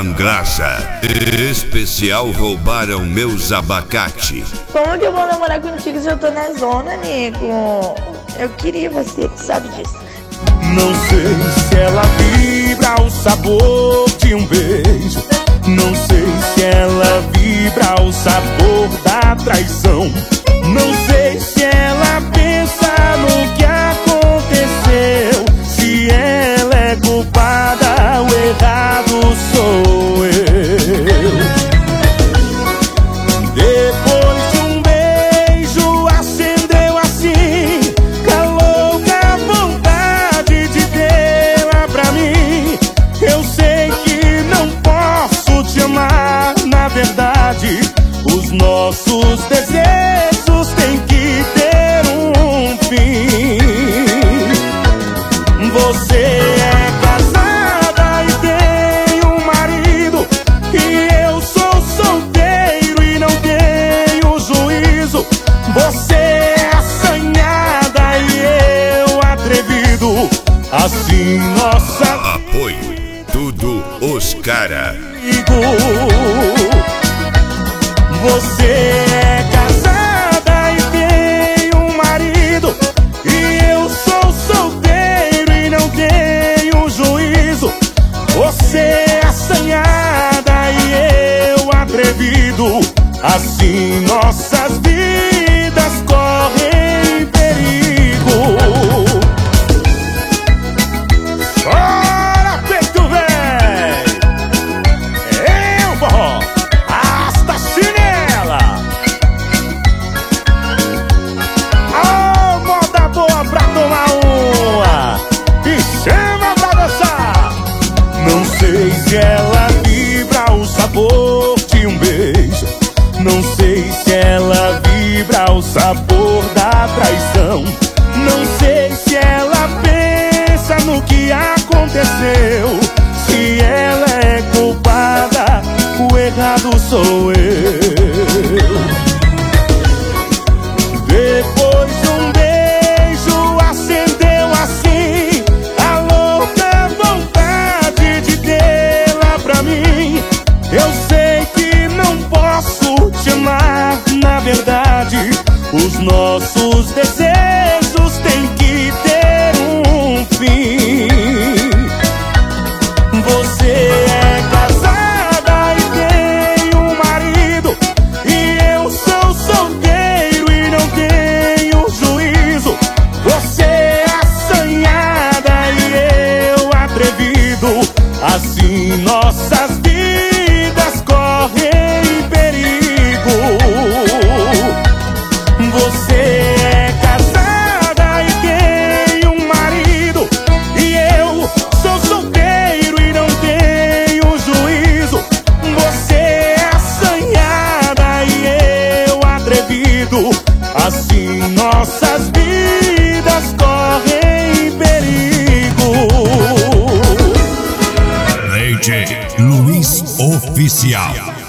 Angrasa. Especial roubaram meus abacate. Como que eu vou namorar contigo se eu tô na zona, nego? Eu queria você, sabe disso. Não sei se ela vibra ao sabor de um beijo. Não sei se ela vibra ao sabor da traição. Não sei se ela pensa no que aconteceu. Se ela é culpada, o errado sou eu. Depois de um beijo acendeu assim a louca vontade de tê-la pra mim. Eu sei que não posso te amar, na verdade os nossos desejos têm que ter um fim. Você é casada e tem um marido, e eu sou solteiro e não tenho juízo. Você é assanhada e eu atrevido. Assim nossa Apoio Tudo os Cara. Você é casada e tem um marido, e eu sou solteiro e não tenho juízo. Você é assanhada e eu atrevido. Assim nossas vidas correm perigo. Bora, peito velho! Eu forró! Hasta chinela! Oh, moda boa pra tomar uma! E chama pra dançar! Não sei se ela vibra o sabor de um beijo. Não sei se ela vibra o sabor da traição. Não sei se ela pensa no que aconteceu. Se ela é culpada, o errado sou eu. Depois de um beijo acendeu assim a louca vontade de tê-la pra mim. Eu sei que não posso te amar, na verdade os nossos desejos têm que ter um fim. Você é casada e tem um marido, e eu sou solteiro e não tenho juízo. Você é assanhada e eu atrevido. Assim nossas vidas correm perigo. Você é casada e tem um marido, e eu sou solteiro e não tenho juízo. Você é assanhada e eu atrevido. Assim nossas vidas correm perigo. DJ Luiz Oficial.